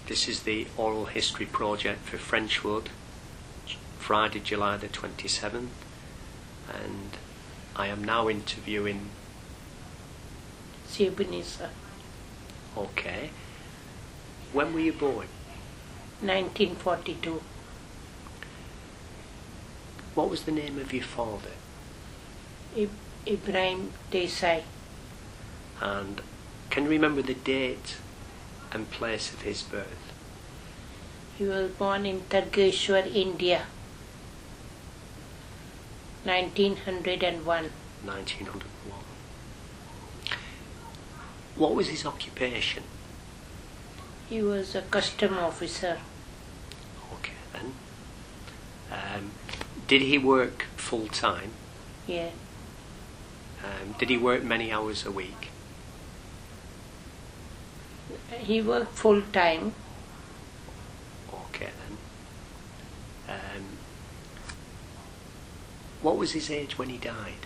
This is the oral history project for Frenchwood, Friday, July the 27th, and I am now interviewing Srebrenica. Okay. When were you born? 1942. What was the name of your father? Ibrahim Desai. And can you remember the date and place of his birth? He was born in Targeshwar, India, 1901. 1901. What was his occupation? He was a custom officer. Okay then. Did he work full time? Yeah. Did he work many hours a week? He worked full time. Okay then. What was his age when he died?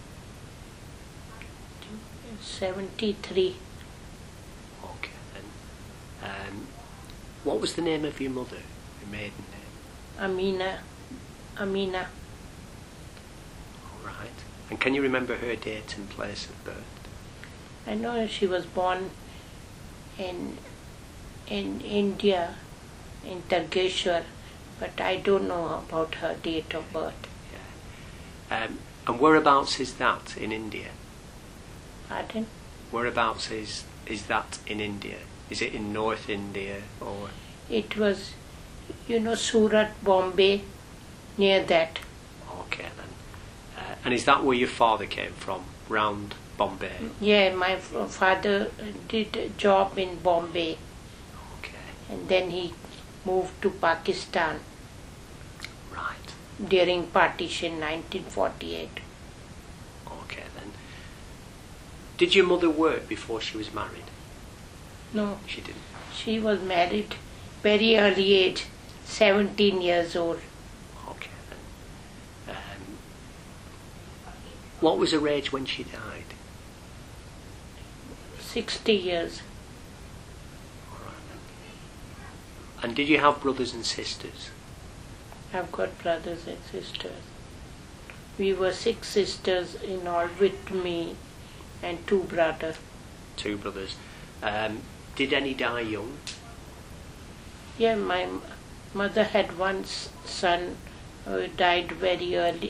73. Okay then. What was the name of your mother, your maiden name? Amina. All right. And can you remember her date and place of birth? I know she was born in India, in Targeshwar, but I don't know about her date of birth. Yeah. And whereabouts is that in India? Pardon? Whereabouts is that in India? Is it in North India or? It was, Surat, Bombay, near that. Okay then. And is that where your father came from, round Bombay? Yeah, my father did a job in Bombay. Okay. And then he moved to Pakistan. Right. During partition, 1948. Okay then. Did your mother work before she was married? No. She didn't. She was married very early age, 17 years old. Okay then. What was her age when she died? 60 years. All right then. And did you have brothers and sisters? I've got brothers and sisters. We were 6 sisters in all with me and 2 brothers. 2 brothers. Did any die young? Yeah, my mother had one son who died very early,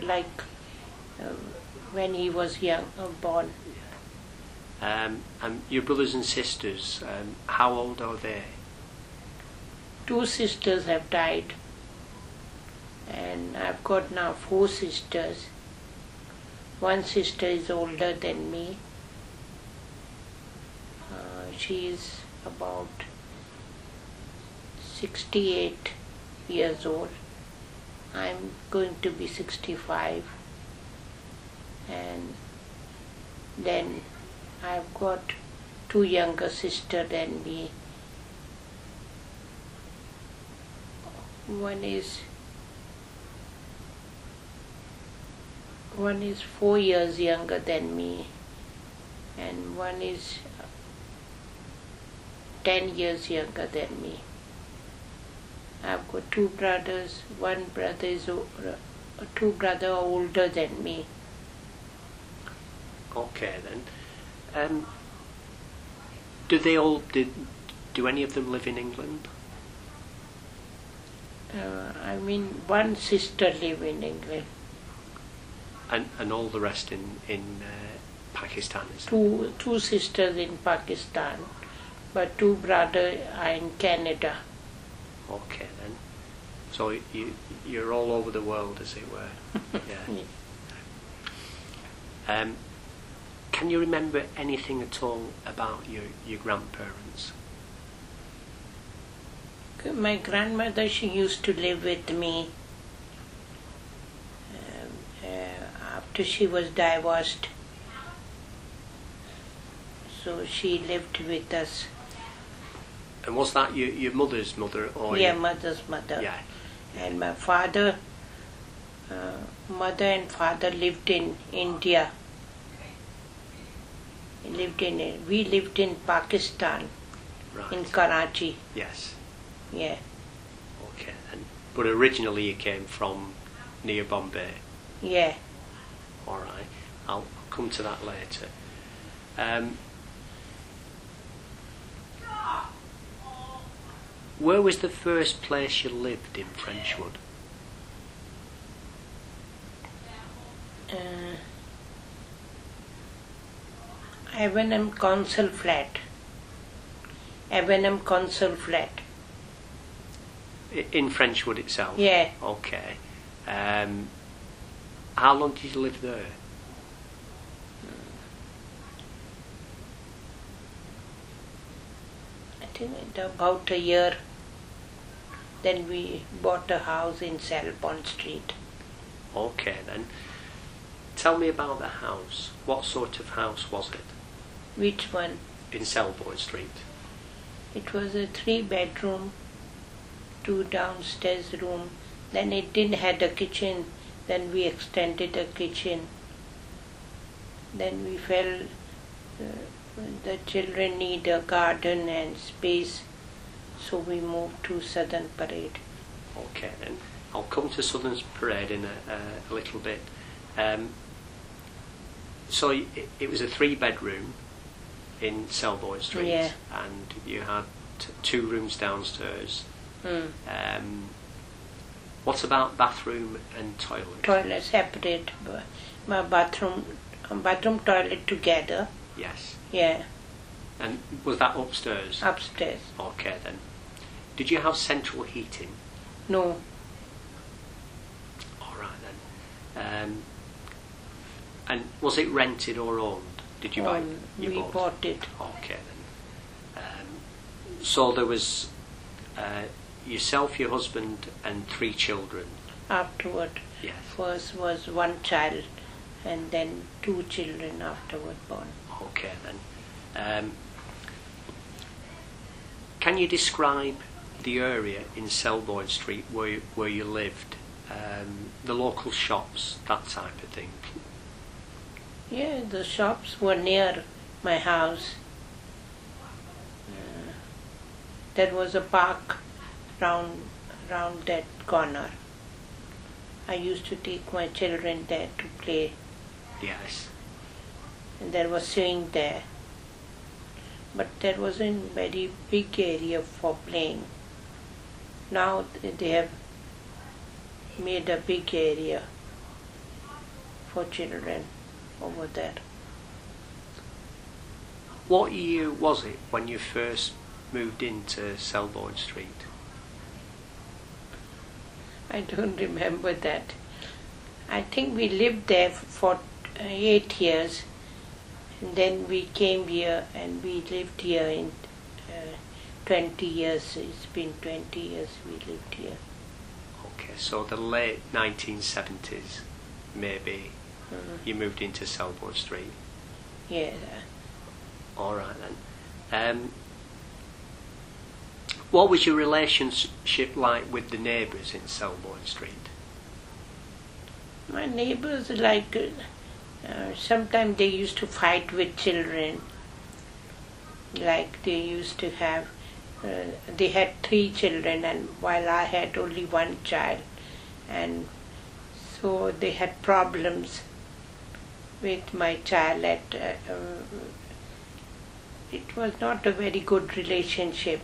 when he was young, born. And your brothers and sisters, how old are they? 2 sisters have died. And I've got now 4 sisters. One sister is older than me. She is about 68 years old. I'm going to be 65. And then I've got 2 younger sisters than me. One is 4 years younger than me, and one is 10 years younger than me. I've got 2 brothers. 2 brothers are older than me. Okay then. Do any of them live in England? One sister lives in England. And all the rest in Pakistan? Is 2 sisters in Pakistan, but 2 brothers are in Canada. Okay then. So you're all over the world, as it were. Yeah. Can you remember anything at all about your grandparents? My grandmother, she used to live with me. After she was divorced, so she lived with us. And was that your mother's mother? Or yeah, mother's mother. Yeah. And my father, mother and father lived in India. We lived in Pakistan. Right. in Karachi. Yes. Yeah, Okay. But originally you came from near Bombay. yeah. All right. I'll come to that later. Where was the first place you lived in Frenchwood? Avenham Council Flat. Avenham Council Flat. In Frenchwood itself? Yeah. Okay. How long did you live there? I think about a year. Then we bought a house in Selborne Street. Okay then. Tell me about the house. What sort of house was it? Which one? In Selborne Street. It was a 3-bedroom, 2 downstairs room. Then it didn't have a kitchen. Then we extended a kitchen. Then we felt the children need a garden and space, so we moved to Southern Parade. Okay then. I'll come to Southern Parade in a little bit. So it was a 3-bedroom in Selborne Street, Yeah. and you had 2 rooms downstairs. What about bathroom and toilet? Toilet separate, my bathroom toilet together. Yes. Yeah, And was that upstairs? upstairs. Okay then. Did you have central heating? No, All right then. And was it rented or owned? Did you buy? You we bought it. Okay then. So there was yourself, your husband, and 3 children. Afterward, Yes. first was 1 child, and then 2 children afterward born. Okay then. Can you describe the area in Selborne Street where you lived? The local shops, that type of thing. Yeah, the shops were near my house. There was a park round that corner. I used to take my children there to play, Yes. and there was swing there. But there wasn't very big area for playing. Now they have made a big area for children over there. What year was it when you first moved into Selborne Street? I don't remember that. I think we lived there for 8 years, and then we came here and we lived here in 20 years. It's been 20 years we lived here. Okay, so the late 1970s, maybe, you moved into Selborne Street. Yeah. All right then. What was your relationship like with the neighbours in Selborne Street? My neighbors, like, sometimes they used to fight with children. Like they used to have, they had 3 children, and while I had only 1 child, and so they had problems with my child. It was not a very good relationship.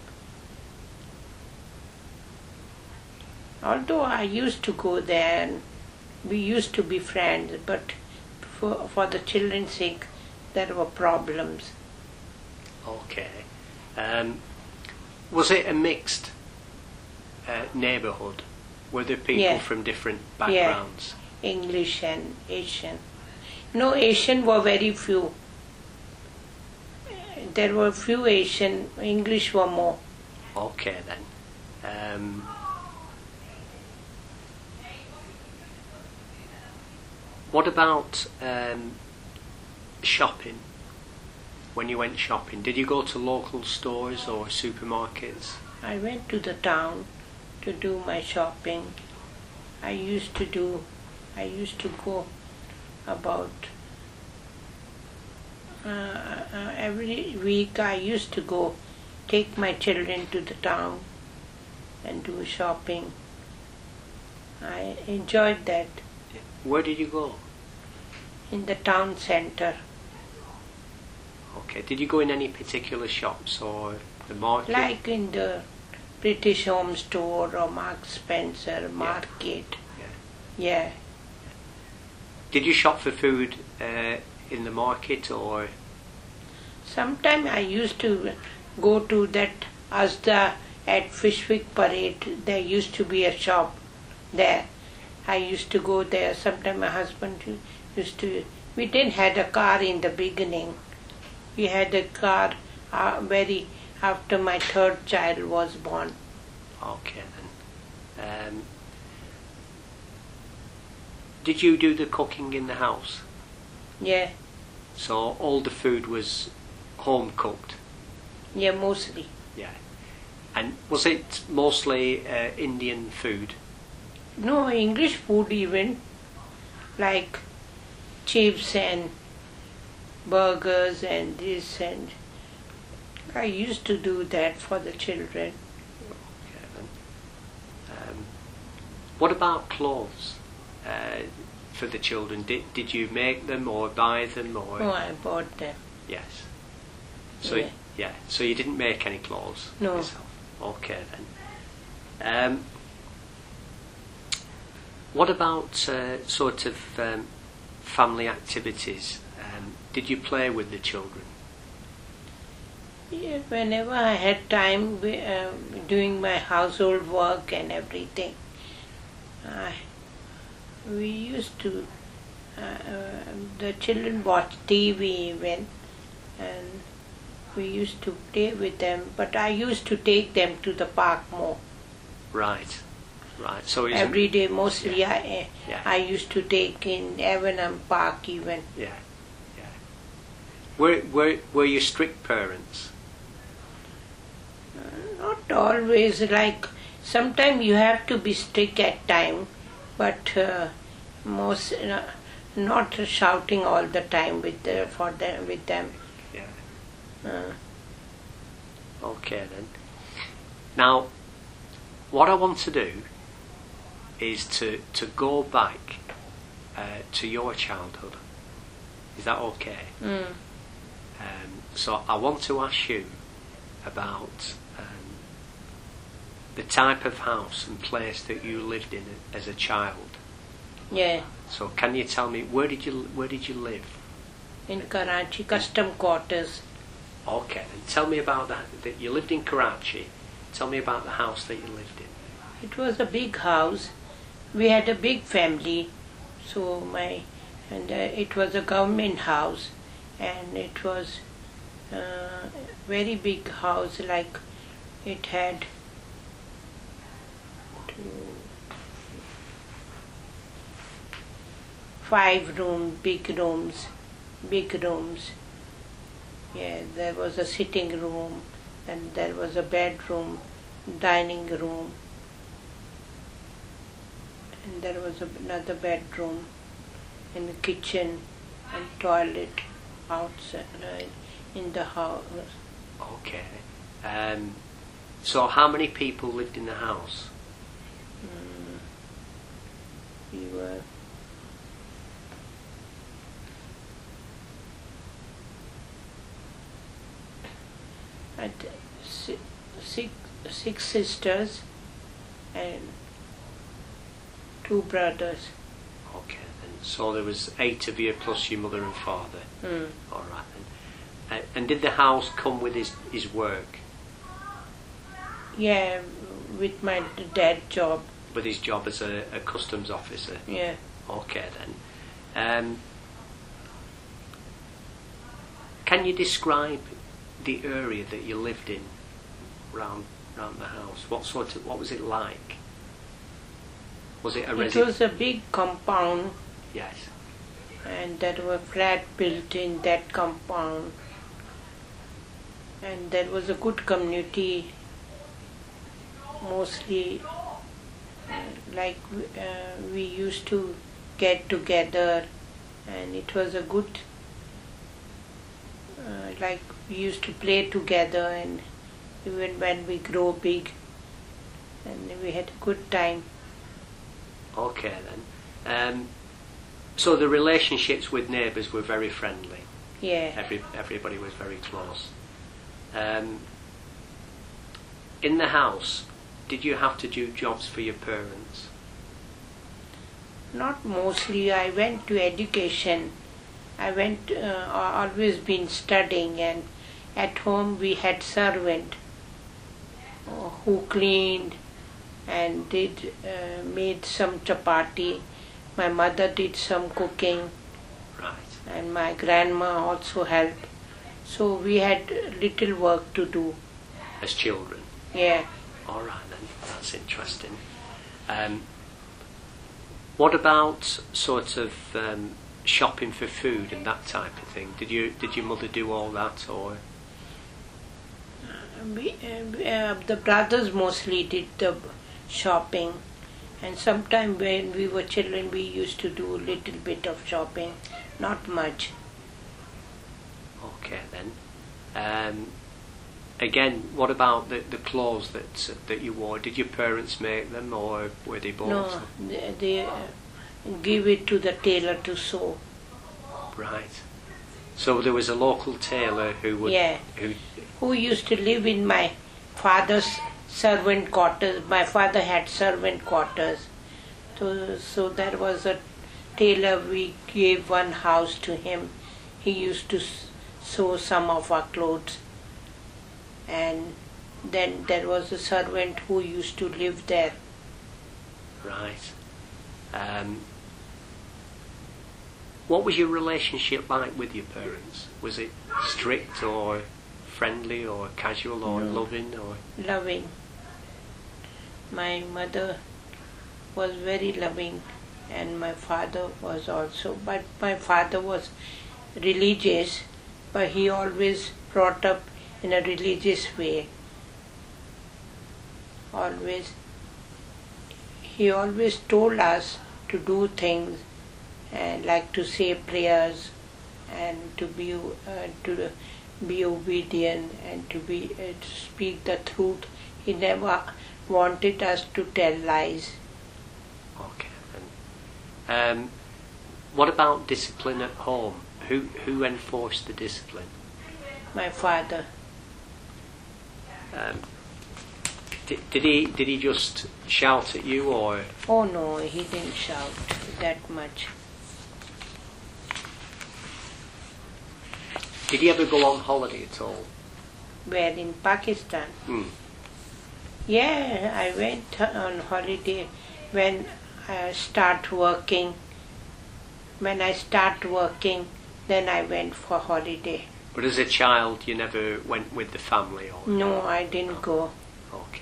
Although I used to go there and we used to be friends, but for the children's sake, there were problems. Okay. Was it a mixed neighbourhood? Were there people Yeah. from different backgrounds? English and Asian. No, Asian were very few. There were few Asian, English were more. Okay then. What about shopping? When you went shopping, did you go to local stores or supermarkets? I went to the town to do my shopping. I used to go about every week. I used to go take my children to the town and do shopping. I enjoyed that. Where did you go? In the town center. Okay. Did you go in any particular shops or the market? Like in the British Home Store or Marks Spencer Market. Yeah. Did you shop for food in the market or? Sometime I used to go to that Asda at Fishwick Parade. There used to be a shop there. I used to go there. Sometime my husband used to. We didn't had a car in the beginning. We had a car very after my third child was born. Okay then. Did you do the cooking in the house? Yeah. So all the food was home cooked? Yeah, mostly. Yeah. And was it mostly Indian food? No, English food even, like chips and burgers and this, and I used to do that for the children. Okay then. What about clothes for the children? Did you make them or buy them or? Oh, I bought them. Yes. So Yeah. So you didn't make any clothes No. yourself. Okay then. What about sort of family activities? Did you play with the children? Yeah, whenever I had time doing my household work and everything, we used to, the children watched TV even, and we used to play with them, but I used to take them to the park more. Right. So Every day, mostly Yeah. I used to take in Avenham Park even. Yeah. Were you strict parents? Not always, like sometimes you have to be strict at time, but most not shouting all the time with them. Yeah. Okay then. Now, what I want to do is to go back to your childhood. Is that okay? So I want to ask you about the type of house and place that you lived in as a child. Yeah, So can you tell me where did you live? in Karachi, custom quarters. Okay, then tell me about that. That you lived in Karachi. Tell me about the house that you lived in. It was a big house. We had a big family, so it was a government house, and it was a very big house. Like it had 5 rooms, big rooms. Yeah, there was a sitting room, and there was a bedroom, dining room, and there was another bedroom, and a kitchen and toilet outside in the house. Okay. So how many people lived in the house? We were at six sisters and 2 brothers. Okay, and so there was 8 of you plus your mother and father. All right. And did the house come with his work? Yeah, with my dad's job. With his job as a customs officer? Yeah. Okay then. Can you describe the area that you lived in round the house? What was it like? Was it a It was a big compound. Yes. And there were flats built in that compound. And there was a good community, mostly we used to get together, and it was a good, we used to play together, and even when we grow big, and we had a good time. Okay then. So the relationships with neighbours were very friendly. Yeah. Everybody was very close. In the house, did you have to do jobs for your parents? Not mostly. I went to education. I went, always been studying, and at home we had servant who cleaned and did made some chapati. My mother did some cooking, Right. and my grandma also helped. So we had little work to do. As children? Yeah. All right then, that's interesting. What about sort of shopping for food and that type of thing? Did your mother do all that, or? The brothers mostly did the shopping, and sometime when we were children we used to do a little bit of shopping, not much. Okay then. Again, what about the clothes that you wore? Did your parents make them, or were they bought? No, they give it to the tailor to sew. Right. So there was a local tailor who would... Yeah. Who used to live in my father's servant quarters. My father had servant quarters. So there was a tailor, we gave one house to him. He used to sew some of our clothes. And then there was a servant who used to live there. Right. What was your relationship like with your parents? Was it strict or friendly or casual or loving or? Loving. My mother was very loving, and my father was also. But my father was religious, but he always brought up in a religious way. He always told us to do things, and like to say prayers, and to be obedient, and to speak the truth. He never wanted us to tell lies. Okay. And what about discipline at home? Who enforced the discipline? My father. Did he just shout at you, or? Oh no, he didn't shout that much. Did he ever go on holiday at all? Where, in Pakistan? Yeah, I went on holiday when I start working. When I start working, then I went for holiday. But as a child, you never went with the family, or? No, I didn't go. Okay.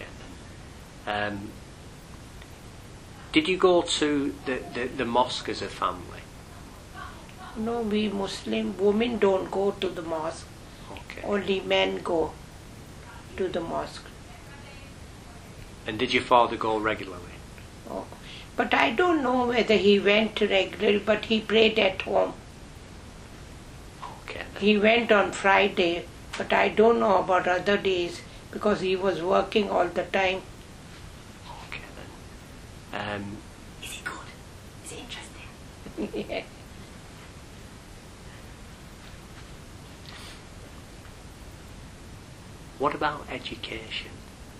Did you go to the mosque as a family? No, we Muslim women don't go to the mosque. Okay. Only men go to the mosque. And did your father go regularly? Oh. But I don't know whether he went regularly, but he prayed at home. Okay. He went on Friday, but I don't know about other days because he was working all the time. Okay then. Is it good? Is it interesting? Yeah. What about education?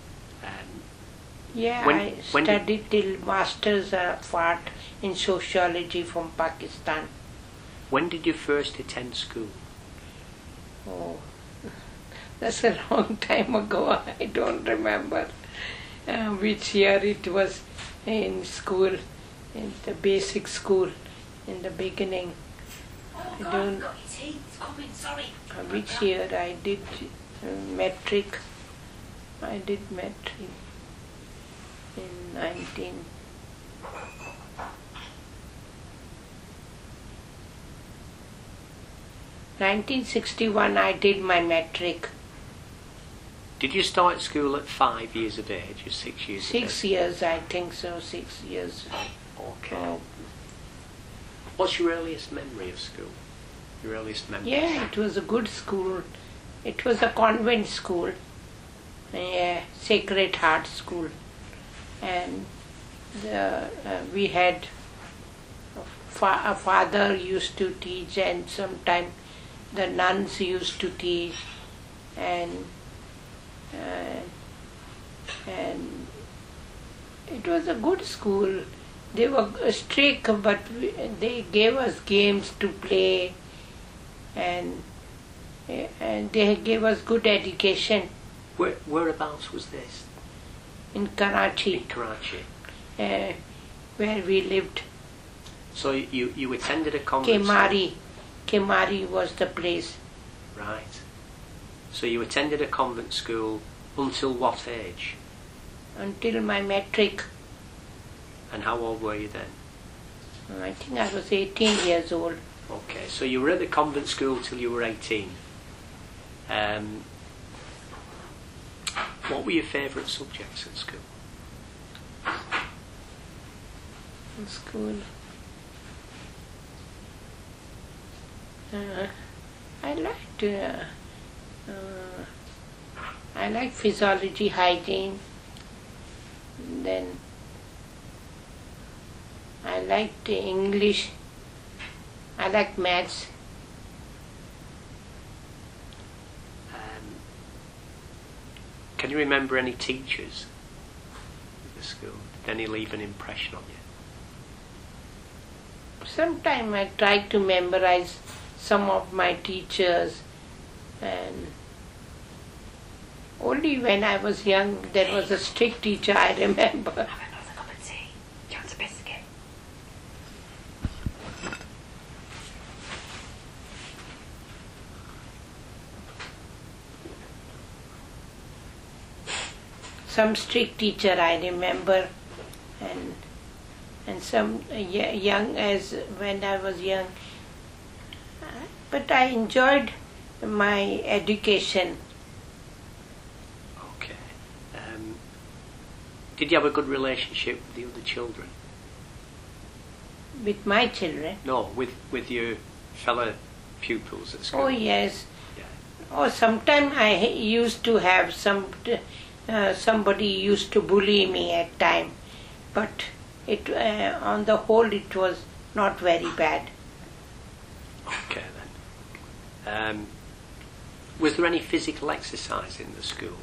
Yeah, I studied till Masters of Art in Sociology from Pakistan. When did you first attend school? Oh, that's a long time ago. I don't remember which year it was in school, in the basic school, in the beginning. Oh I God, don't look, it's coming, sorry. which year I did metric. I did metric in 1961. I did my metric. Did you start school at 5 years of age or 6 years of age? 6 years, I think so, 6 years. Okay. Oh. What's your earliest memory of school? Your earliest memory? Yeah, it was a good school. It was a convent school. Sacred Heart School, and we had a father used to teach, and sometimes the nuns used to teach, and it was a good school. They were strict, but they gave us games to play, and they gave us good education. Whereabouts was this? In Karachi, In Karachi. where we lived. So you attended a convent Kemari was the place. school? Right. So you attended a convent school until what age? Until my matric. And how old were you then? I think I was 18 years old. Okay, so you were at the convent school till you were 18. What were your favourite subjects at school? In school, I liked physiology, hygiene. Then I liked English. I liked maths. Can you remember any teachers at the school? Did any leave an impression on you? Sometimes I tried to memorize some of my teachers, and only when I was young there was a strict teacher I remember. Have another cup of tea. Do you want a biscuit? Some strict teacher I remember, and some young as when I was young. But I enjoyed my education. Okay. Did you have a good relationship with the other children? With my children? No, with your fellow pupils at school? Oh yes. Yeah. Oh, sometimes I used to have somebody used to bully me at time, but it on the whole it was not very bad. Okay then. Was there any physical exercise in the school?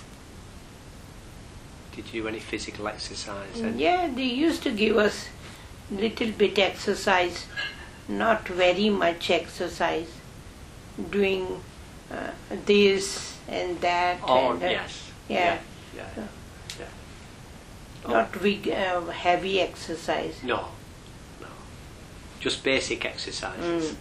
Did you do any physical exercise? Yeah, they used to give us little bit exercise, not very much exercise, doing this and that. Oh, and, yes. Yeah. Yeah. Not big, heavy exercise. No. Just basic exercises.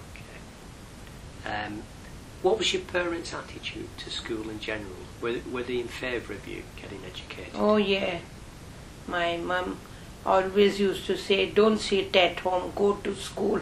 Okay. What was your parents' attitude to school in general? Were they in favour of you getting educated? Oh yeah. My mum always used to say, don't sit at home, go to school.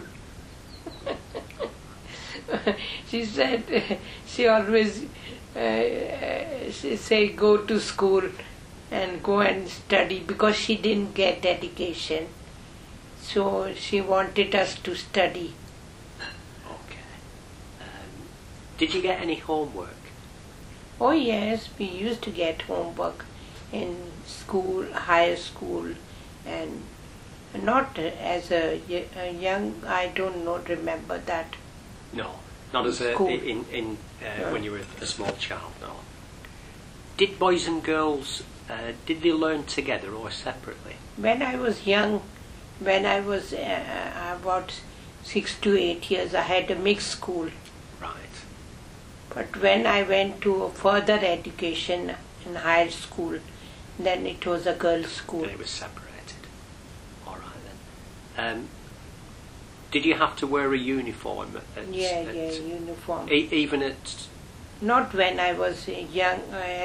She said, she always she say go to school and go and study, because she didn't get education. So she wanted us to study. Okay. Did you get any homework? Oh yes, we used to get homework in school, higher school, and not as a young, I don't know, remember that. No, not as a School. when you were a small child. No. Did boys and girls did they learn together or separately? When I was young, when I was about 6 to 8 years, I had a mixed school. Right. But when I went to further education in higher school, then it was a girls' school. And it was separated. All right then. Did you have to wear a uniform? Uniform. Even at. Not when I was young,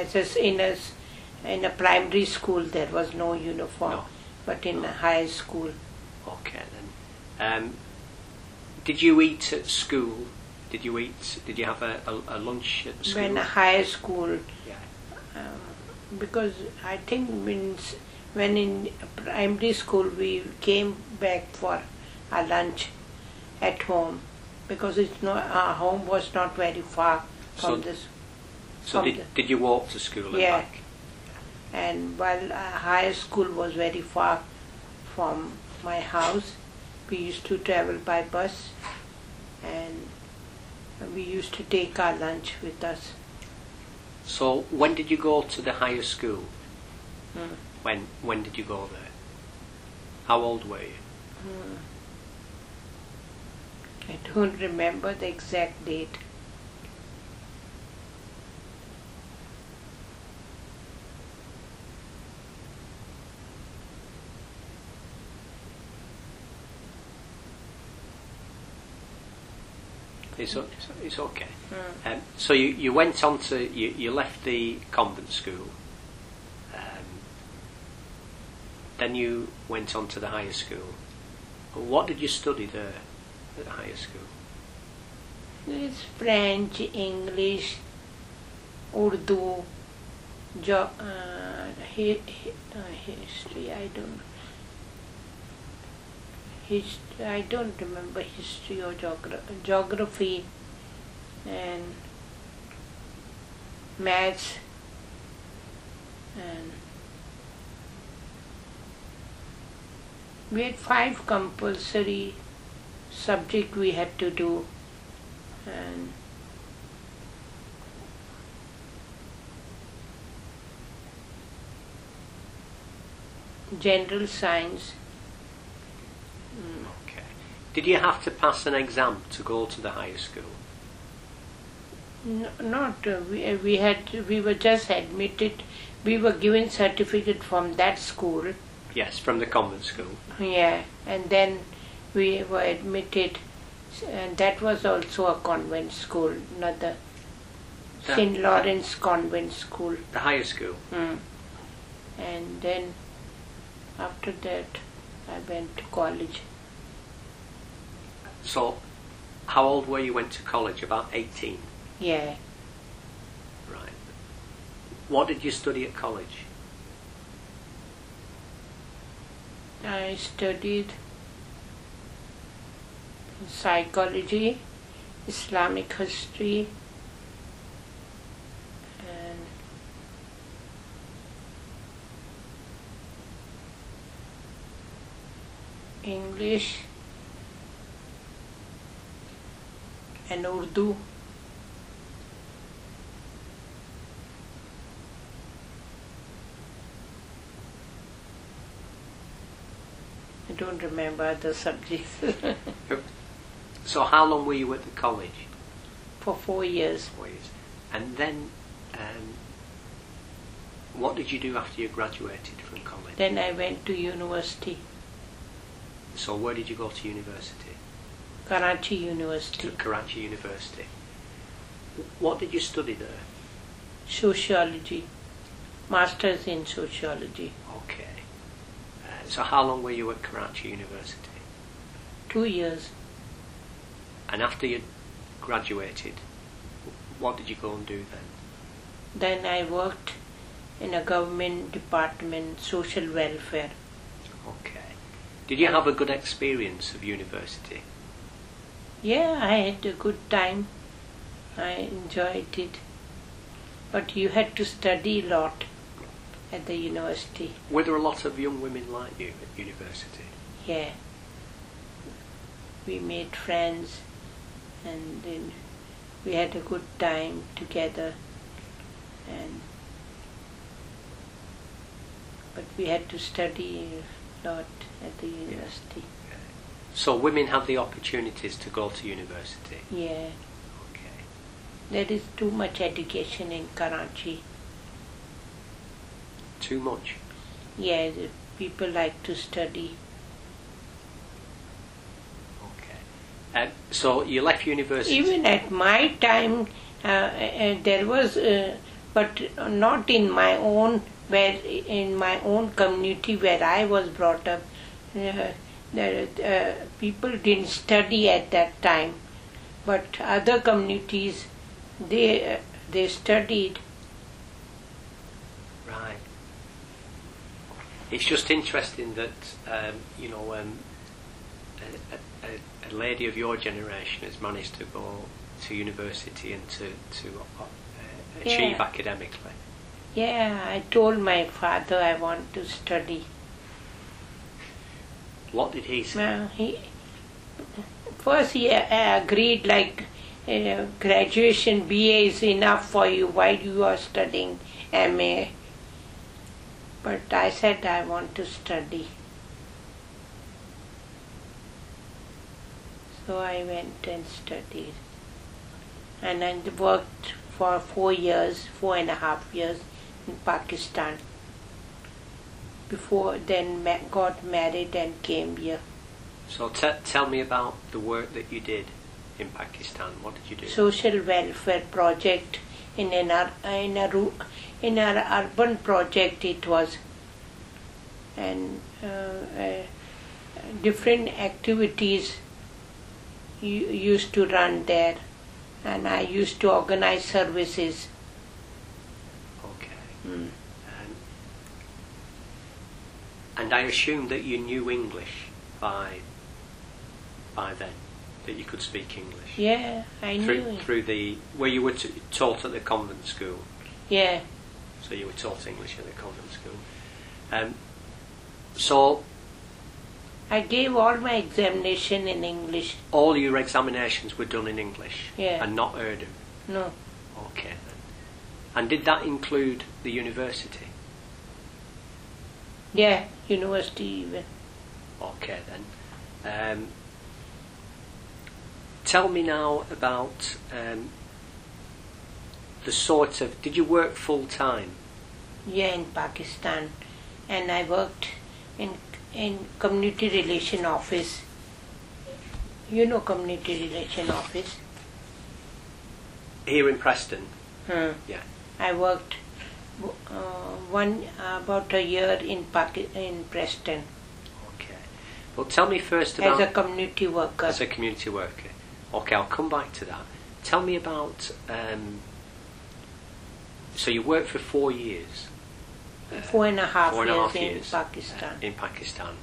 in a primary school there was no uniform, No. but in a high school. Okay then. Did you eat at school? Did you have a lunch at school? When high school, Yeah. because I think when in primary school we came back for our lunch at home, because our home was not very far from this. So From did you walk to school and Yeah. back? And while high school was very far from my house, we used to travel by bus, and we used to take our lunch with us. So when did you go to the higher school? Mm. When did you go there? How old were you? I don't remember the exact date. It's okay. Mm. So you went on to you left the convent school. Then you went on to the higher school. What did you study there at the higher school? It's French, English, Urdu, history. I don't remember history or geography, and maths, and we had 5 compulsory subject we had to do, and general science. Okay. Did you have to pass an exam to go to the higher school? Not we were just admitted. We were given certificate from that school. Yes, from the convent school. Yeah, and then we were admitted, and that was also a convent school, not the St. Lawrence Convent School. The higher school. And then after that, I went to college. So, how old were you went to college? About 18? Yeah, Right. What did you study at college? I studied psychology, Islamic history, and English and Urdu. I don't remember the subjects. So how long were you at the college? For 4 years. 4 years. And then, what did you do after you graduated from college? Then I went to university, So where did you go to university? Karachi To University, Karachi University. What did you study there? sociology, masters in sociology. Okay. So how long were you at Karachi University? 2 years. And after you graduated, what did you go and do then? Then I worked in a government department, social welfare. Okay. Did you have a good experience of university? Yeah, I had a good time. I enjoyed it. But you had to study a lot at the university. Were there a lot of young women like you at university? Yeah. We made friends, and then we had a good time together. But we had to study a lot at the university. So women have the opportunities to go to university? Yeah. Okay. There is too much education in Karachi. Too much? Yeah, the people like to study. Okay. So you left university? Even at my time, there was, but not in my own, in my own community where I was brought up. People didn't study at that time, but other communities, they studied. Right. It's just interesting that a lady of your generation has managed to go to university and to achieve Yeah. academically? Yeah, I told my father I want to study. What did he say? Well, first he agreed like graduation BA is enough for you. Why you are studying MA? But I said I want to study. So I went and studied. And I worked for 4.5 years in Pakistan. Before then got married and came here. So tell me about the work that you did in Pakistan. What did you do? Social welfare project in our urban project it was, and different activities used to run there, and I used to organize services. Okay. Mm. And I assume that you knew English by then, that you could speak English. Yeah, I knew it. Through the where you were taught at the convent school. Yeah, So you were taught English at the convent school. So I gave all my examination in English. all your examinations were done in English. Yeah. And not Urdu. No, Okay then. And did that include the university? yeah, university even. Okay then. Tell me now about the sort of... Did you work full time? Yeah, in Pakistan, and I worked in community relation office. You know community relation office? Here in Preston? Hmm. Yeah. I worked about a year in Preston Okay. Well, tell me first as about... a community worker. As a community worker. Okay, I'll come back to that. Tell me about... so you worked for 4 years? 4.5 years in Pakistan. In Pakistan.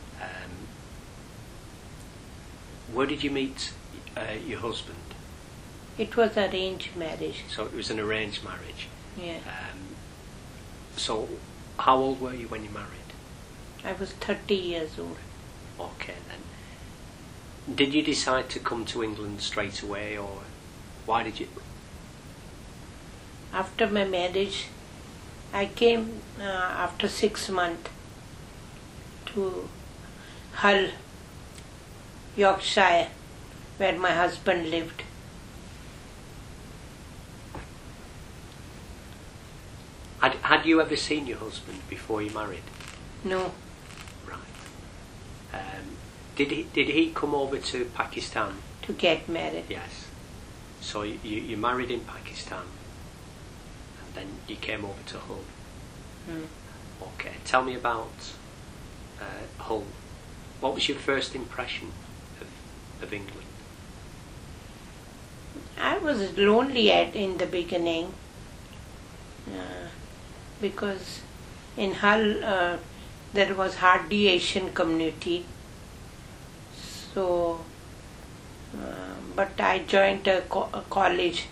Where did you meet your husband? It was arranged marriage. So it was an arranged marriage. Yeah, So how old were you when you married? I was 30 years old. Okay then. Did you decide to come to England straight away, or why did you? After my marriage, I came after 6 months to Hull, Yorkshire, where my husband lived. Had you ever seen your husband before you married? No, Right. Did he come over to Pakistan? to get married. Yes. So you married in Pakistan, and then you came over to Hull. Mm. Okay. Tell me about Hull. What was your first impression of England? I was lonely in the beginning because in Hull there was hardly Asian community. So, but I joined a college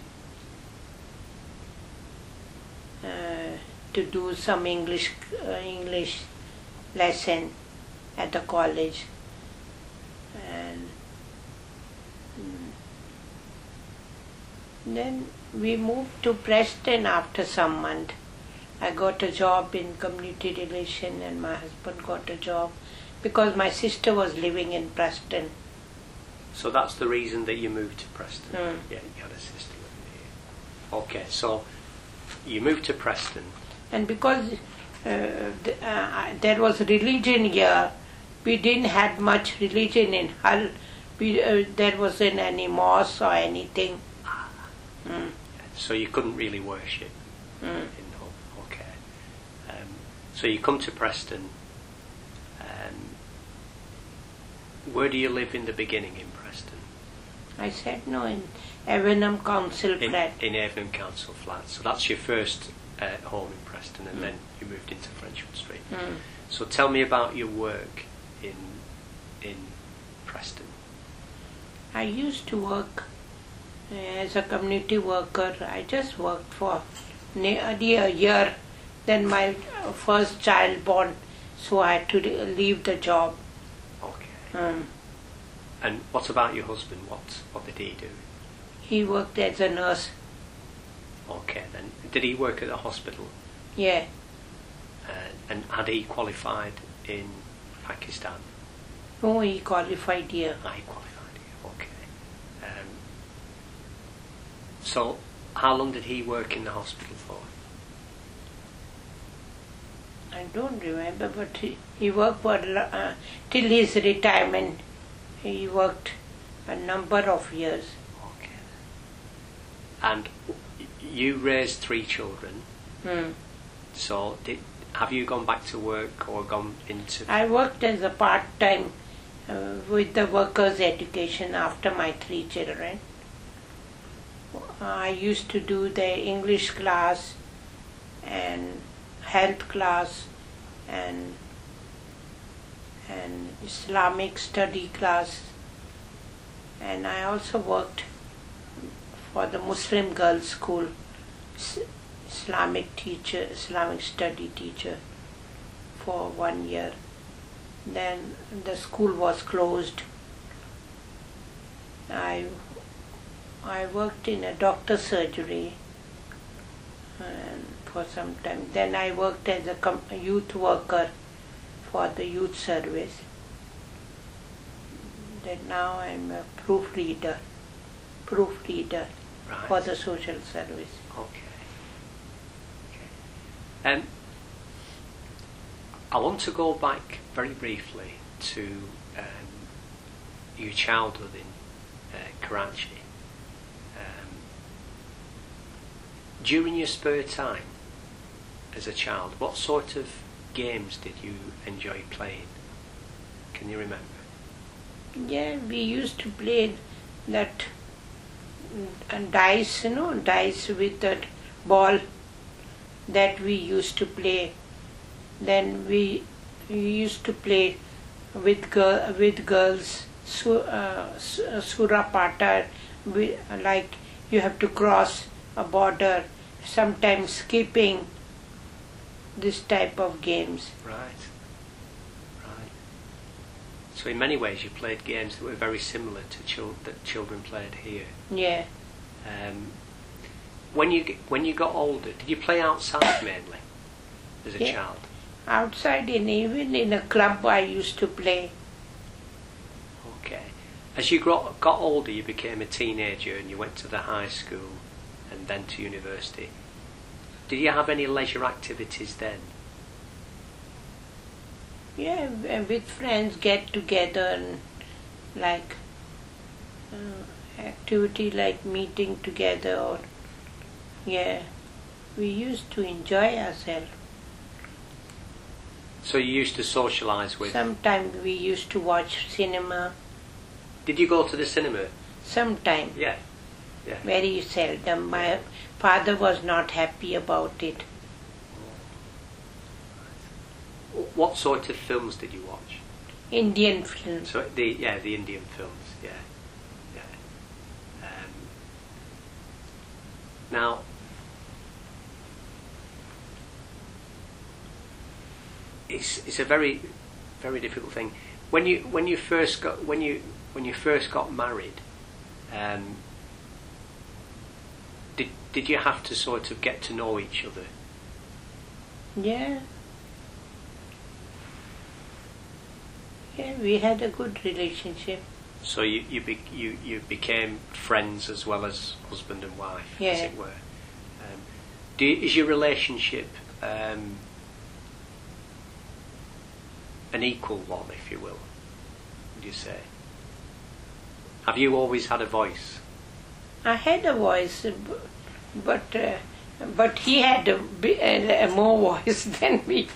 to do some English lesson at the college, and then we moved to Preston after some month. I got a job in community relation, and my husband got a job because my sister was living in Preston. So that's the reason that you moved to Preston. Mm. Yeah, you had a sister living here. Okay, so you moved to Preston. And because there was religion here, we didn't have much religion in Hull. There wasn't any mosque or anything. Mm. So you couldn't really worship Mm. in Hull. Okay. So you come to Preston. Where do you live in the beginning in Preston? I said no, in Avenham Council flat. In Avon Council Flat. So that's your first home in Preston, and then you moved into Frenchwood Street. Mm. So tell me about your work in Preston. I used to work as a community worker. I just worked for nearly a year. Then my first child born, so I had to leave the job. Okay. And what about your husband? What did he do? He worked as a nurse. Okay, then. Did he work at the hospital? Yeah. And had he qualified in Pakistan? No, he qualified here. He qualified here, okay. So, how long did he work in the hospital for? I don't remember, but he worked for till his retirement. He worked a number of years. Okay. And you raised 3 children. So, have you gone back to work or gone into... I worked as a part-time with the workers' education after my 3 children. I used to do the English class and health class and Islamic study class, and I also worked for the Muslim girls' school, Islamic study teacher for 1 year. Then the school was closed. I worked in a doctor's surgery and for some time. Then I worked as a youth worker for the youth service. Then now I'm a proofreader Right. for the social service. Okay. I want to go back very briefly to your childhood in Karachi. During your spare time as a child, what sort of games did you enjoy playing? Can you remember? Yeah, we used to play that dice, dice with that ball that we used to play. Then we used to play with girls, surapata, like you have to cross a border, sometimes skipping, this type of games. Right. So in many ways you played games that were very similar to that children played here. Yeah. When you got older, did you play outside mainly as a child? Outside, and even in a club I used to play. Okay. As you got older, you became a teenager and you went to the high school and then to university. Did you have any leisure activities then? Yeah, with friends get together and like activity like meeting together, or we used to enjoy ourselves. So you used to socialise with... Sometimes we used to watch cinema. Did you go to the cinema? Sometimes. Yeah. Very seldom. My father was not happy about it. What sort of films did you watch? Indian films. So the Indian films, yeah. Now, it's a very, very difficult thing. When you first got married, did you have to sort of get to know each other? Yeah. Yeah, we had a good relationship. So you became friends as well as husband and wife, as it were. Is your relationship an equal one, if you will? Would you say? Have you always had a voice? I had a voice, but he had a more voice than me.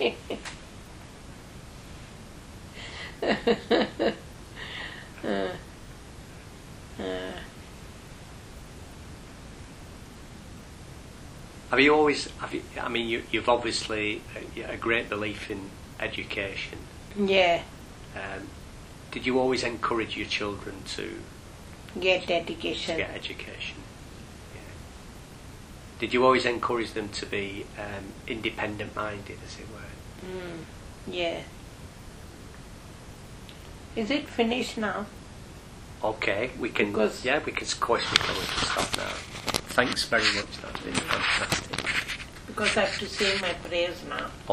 You've obviously a great belief in education. Yeah. Did you always encourage your children to get education. Get education. Yeah. Did you always encourage them to be independent-minded, as it were? Yeah. Is it finished now? Okay, we can. Because- Yeah, we can. Of course, we can stop now. Thanks very much. That's been fantastic. Because I have to say my prayers now.